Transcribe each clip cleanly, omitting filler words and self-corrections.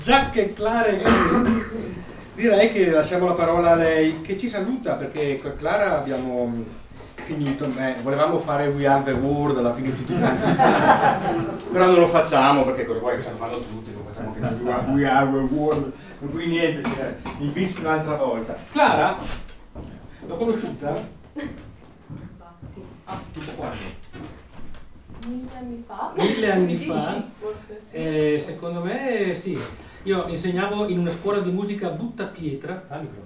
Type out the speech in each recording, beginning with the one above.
Già che Clara è qui, direi che lasciamo la parola a lei, che ci saluta, perché con Clara abbiamo finito. Volevamo fare We Are the World alla fine tutti quanti, però non lo facciamo, perché cosa vuoi che ce lo fanno tutti, non facciamo che We Are the World, per cui niente, il bis un'altra volta. Clara, l'ho conosciuta? Sì. Tipo quando? 1000 anni fa? 1000 anni fa? Forse sì. Secondo me sì. Io insegnavo in una scuola di musica a Buttapietra.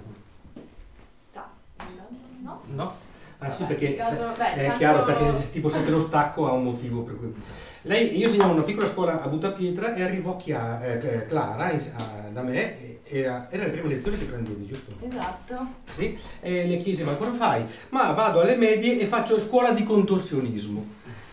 No? No? Ah sì, perché è tanto... chiaro, perché tipo sente lo stacco ha un motivo per cui. Io insegnavo in una piccola scuola a Buttapietra e arrivò Clara da me, era le prime lezioni che prendevi, giusto? Esatto. Sì, e le chiese: ma cosa fai? Ma vado alle medie e faccio scuola di contorsionismo.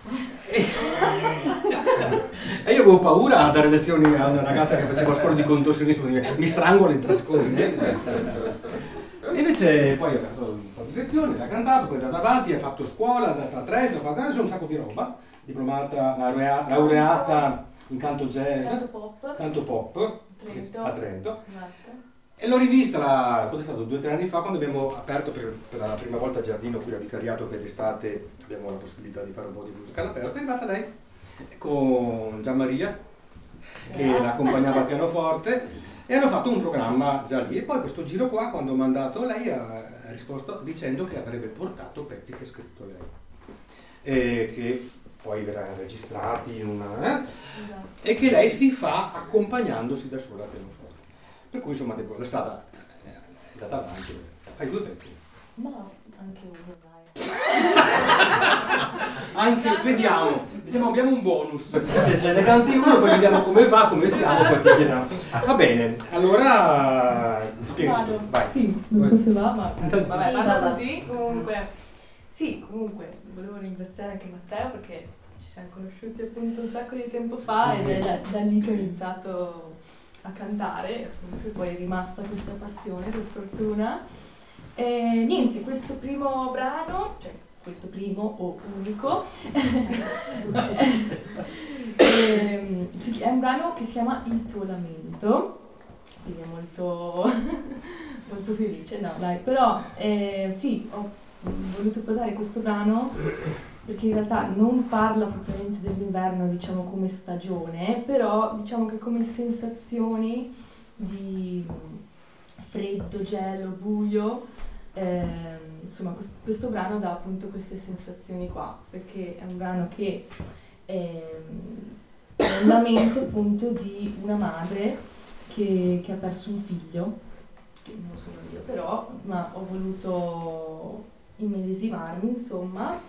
E io avevo paura a dare lezioni a una ragazza che faceva scuola di contorsionismo, mi strangola in 3 secondi. E invece poi ha fatto un po' di lezioni, ha cantato, poi è andato avanti, ha fatto scuola, è andata a Trento, ha fatto un sacco di roba, diplomata, laureata in canto jazz, canto pop a Trento. Esatto. E l'ho rivista, quando è stato 2 o 3 anni fa, quando abbiamo aperto per la prima volta il giardino qui a Vicariato, che d'estate abbiamo la possibilità di fare un po' di musica all'aperto. È arrivata lei con Gianmaria, che l'accompagnava al pianoforte, e hanno fatto un programma già lì. E poi questo giro qua, quando ho mandato, lei ha risposto dicendo che avrebbe portato pezzi che ha scritto lei, e che poi verranno registrati in una... e che lei si fa accompagnandosi da sola al pianoforte. Per cui insomma la strada è andata avanti. Fai 2 pezzi. No, anche uno, dai. Anche, vediamo, diciamo abbiamo un bonus. Ce ne canti uno, poi vediamo come va, come stiamo, poi ti chiediamo. Va bene, allora spiegaci tu, vai. Sì, non so se va, ma vabbè, Sì, vado così. Comunque, volevo ringraziare anche Matteo, perché ci siamo conosciuti appunto un sacco di tempo fa ed è da lì che ho iniziato a cantare, appunto, e poi è rimasta questa passione, per fortuna. E niente, questo primo brano, cioè questo primo o unico, è un brano che si chiama Il tuo lamento, quindi è molto, molto felice, no dai, però sì, ho voluto portare questo brano perché in realtà non parla propriamente dell'inverno, diciamo, come stagione, però diciamo che come sensazioni di freddo, gelo, buio, insomma questo brano dà appunto queste sensazioni qua, perché è un brano che è un lamento appunto di una madre che ha perso un figlio, che non sono io però, ma ho voluto immedesimarmi, insomma.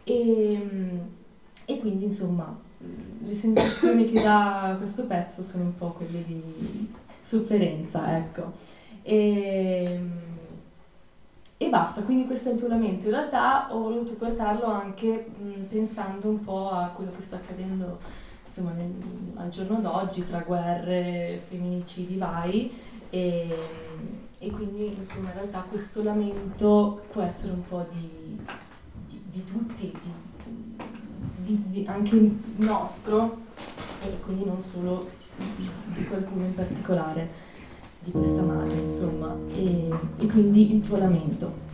E quindi insomma le sensazioni che dà questo pezzo sono un po' quelle di sofferenza, ecco, e basta. Quindi questo è il tuo lamento. In realtà ho voluto portarlo anche pensando un po' a quello che sta accadendo, insomma, al giorno d'oggi, tra guerre, femminicidi vari, e quindi insomma in realtà questo lamento può essere un po' di tutti, anche nostro, e quindi non solo di qualcuno in particolare, di questa madre, insomma, e quindi il tuo lamento.